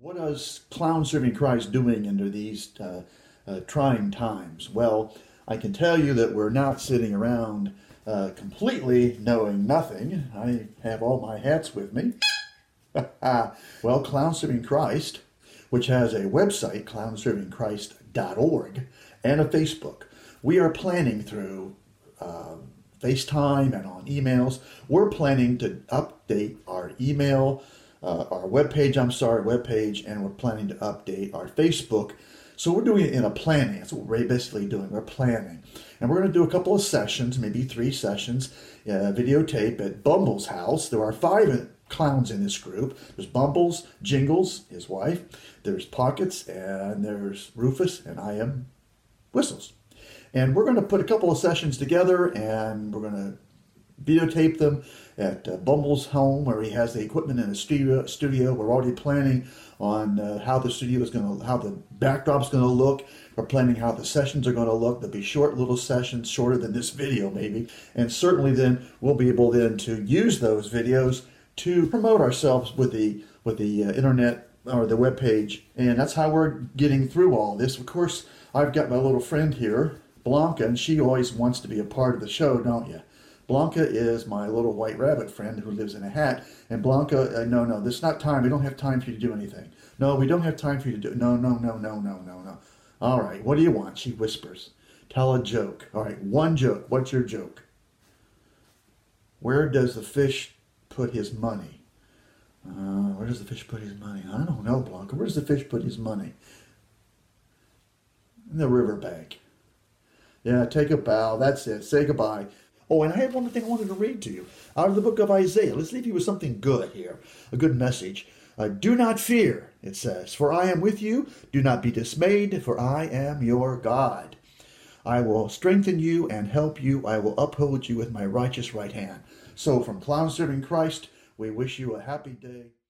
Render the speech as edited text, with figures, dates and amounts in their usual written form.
What is Clown Serving Christ doing under these trying times? Well, I can tell you that we're not sitting around completely knowing nothing. I have all my hats with me. Well, Clown Serving Christ, which has a website, clownservingchrist.org, and a Facebook. We are planning through FaceTime and on emails. We're planning to update our email, our webpage, and we're planning to update our Facebook. So we're doing it in a planning. That's what we're basically doing. We're planning. And we're going to do a couple of sessions, maybe 3 sessions, videotape at Bumble's house. There are 5 clowns in this group. There's Bumbles, Jingles, his wife. There's Pockets, and there's Rufus, and I am Whistles. And we're going to put a couple of sessions together, and we're going to videotape them at Bumble's home, where he has the equipment in a studio. We're already planning on how the studio is going to, how the backdrop's going to look. We're planning how the sessions are going to look. They'll be short little sessions, shorter than this video maybe. And certainly then we'll be able then to use those videos to promote ourselves with the internet or the web page. And that's how we're getting through all this. Of course, I've got my little friend here, Blanca, and she always wants to be a part of the show, don't you? Blanca is my little white rabbit friend who lives in a hat. And Blanca, no, this is not time. We don't have time for you to do anything. No, we don't have time for you to do, no. All right, what do you want? She whispers. Tell a joke. All right, one joke. What's your joke? Where does the fish put his money? Where does the fish put his money? I don't know, Blanca. Where does the fish put his money? In the riverbank. Yeah, take a bow. That's it. Say goodbye. Oh, and I had one thing I wanted to read to you out of the book of Isaiah. Let's leave you with something good here, a good message. Do not fear, it says, for I am with you. Do not be dismayed, for I am your God. I will strengthen you and help you. I will uphold you with my righteous right hand. So from Clown Serving Christ, we wish you a happy day.